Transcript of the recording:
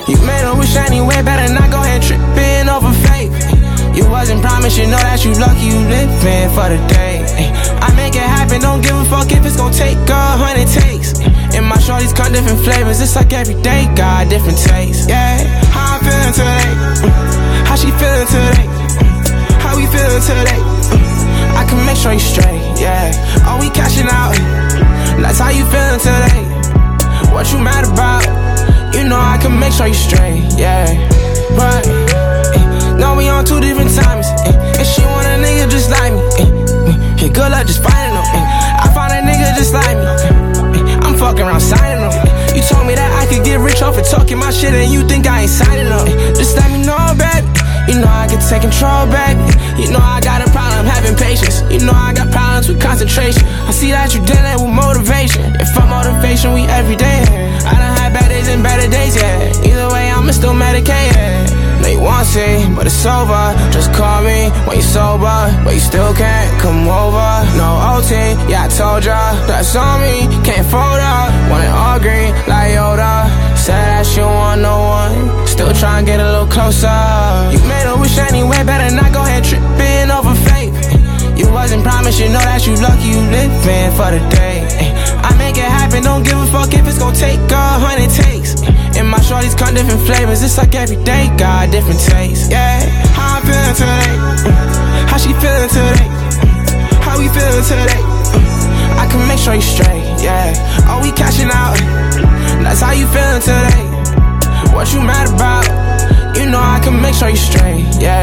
You made a wish anyway, better not go ahead tripping over faith. You wasn't promised, you know that you lucky you living for the day. I make it happen, don't give a fuck if it's gon' take 100 takes. And my shorties come different flavors, it's like every day got different tastes. Yeah, how I'm feeling today? How she feeling today? How we feeling today? I can make sure you straight, yeah. Oh, we cashing out. That's how you feeling today. What you mad about? You know I can make sure you straight, yeah. But no, we on 2 different times. And she want a nigga just like me. Yeah, good luck just finding him. I found a nigga just like me. I'm fucking around signing him. You told me that I could get rich off of talking my shit, and you think I ain't signing up. Just let me know, baby. You know I can take control, baby. You know I got a problem having patience. You know I got problems with concentration. I see that you dealing with motivation. If I'm motivation, we everyday. I done had bad days and better days, yeah. Either way, I'ma still medicate, yeah. No, you won't see, but it's over. Just call me when you're sober, but you still can't come over. No OT, yeah, I told ya. That's on me, can't fold up. Want it all green, like Yoda. Said that you want no one, still trying to get a little closer. You made a wish anyway, better not go ahead tripping over faith. You wasn't promised, you know that you lucky you living for the day. I make it happen, don't give a fuck if it's gon' take 100 takes. And my shorties come different flavors, it's like every day got different tastes. Yeah, how I'm feeling today? How she feeling today? How we feeling today? I can make sure you straight, yeah. Oh, we cashing out. That's how you feeling today. What you mad about? You know I can make sure you straight, yeah.